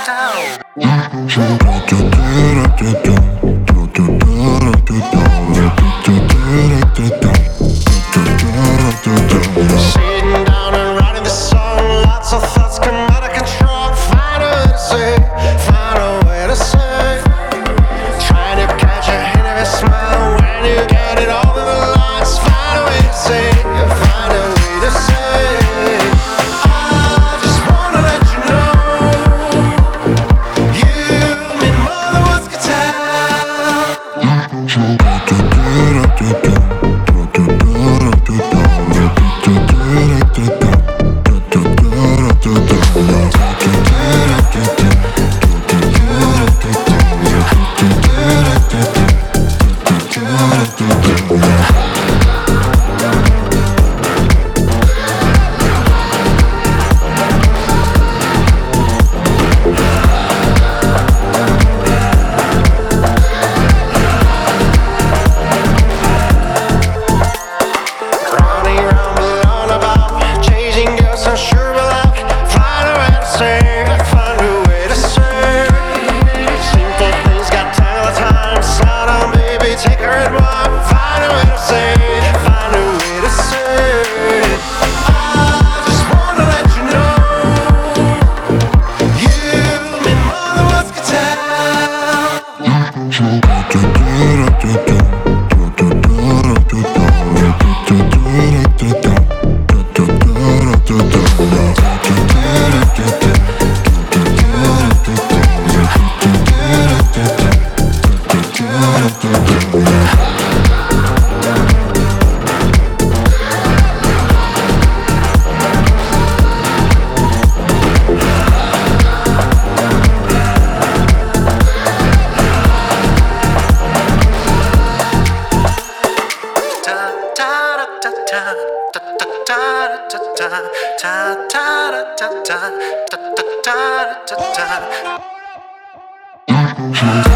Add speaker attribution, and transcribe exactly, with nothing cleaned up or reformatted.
Speaker 1: Sitting down and writing this song, lots of thoughts come out of control. Find a way to say, find a way to say. Trying to catch a hint of a smile when you get it all in the lines. Find a way to say, find a way to say. I just wanna let you know, you mean more than words could ta ta ta ta ta ta ta ta ta.